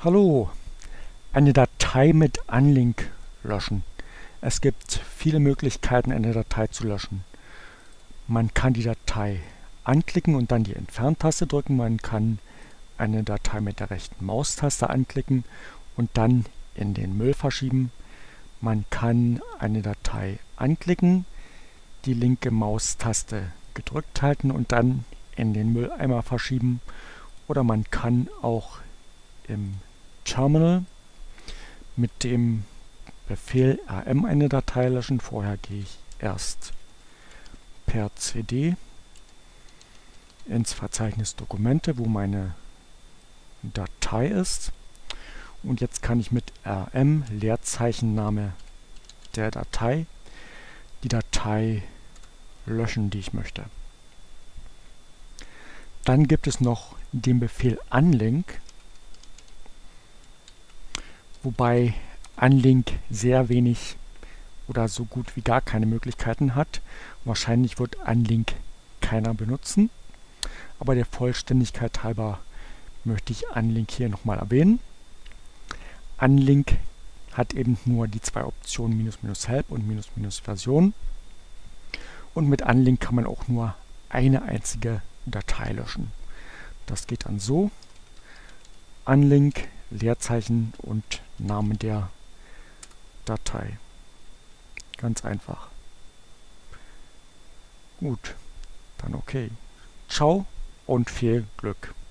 Hallo, eine Datei mit Unlink löschen. Es gibt viele Möglichkeiten, eine Datei zu löschen. Man kann die Datei anklicken und dann die Entferntaste drücken. Man kann eine Datei mit der rechten Maustaste anklicken und dann in den Müll verschieben. Man kann eine Datei anklicken, die linke Maustaste gedrückt halten und dann in den Mülleimer verschieben. Oder man kann auch im Terminal mit dem Befehl rm eine Datei löschen. Vorher gehe ich erst per cd ins Verzeichnis Dokumente, wo meine Datei ist. Und jetzt kann ich mit rm Leerzeichenname der Datei die Datei löschen, die ich möchte. Dann gibt es noch den Befehl unlink, wobei unlink sehr wenig oder so gut wie gar keine Möglichkeiten hat. Wahrscheinlich wird unlink keiner benutzen, aber der Vollständigkeit halber möchte ich unlink hier nochmal erwähnen. Unlink hat eben nur die zwei Optionen -help und -version. Und mit unlink kann man auch nur eine einzige Datei löschen. Das geht dann so: unlink, Leerzeichen und Name der Datei. Ganz einfach. Gut, dann okay. Ciao und viel Glück.